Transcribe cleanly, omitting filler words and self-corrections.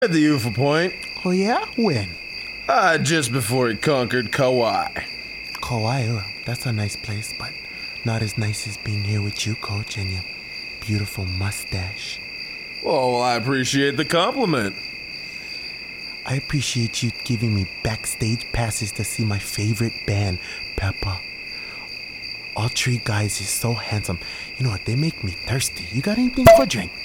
At the UFO point. Oh yeah? When? Just before he conquered Kauai. Kauai, that's a nice place, but not as nice as being here with you, Coach, and your beautiful mustache. Well, I appreciate the compliment. I appreciate you giving me backstage passes to see my favorite band, Peppa. All three guys is so handsome. You know what? They make me thirsty. You got anything for a drink?